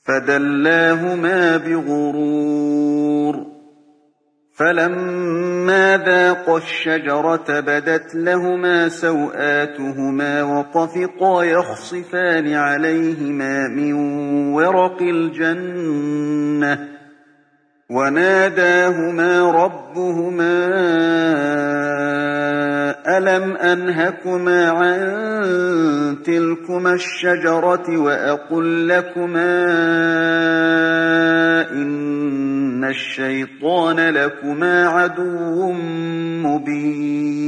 فدلاهما بغرور. فلما ذاقا الشجرة بدت لهما سوآتهما وطفقا يخصفان عليهما من ورق الجنة وناداهما ربهما ألم أنهكما عن تلكما الشجرة وأقل لكما إن الشيطان لكما عدو مبين.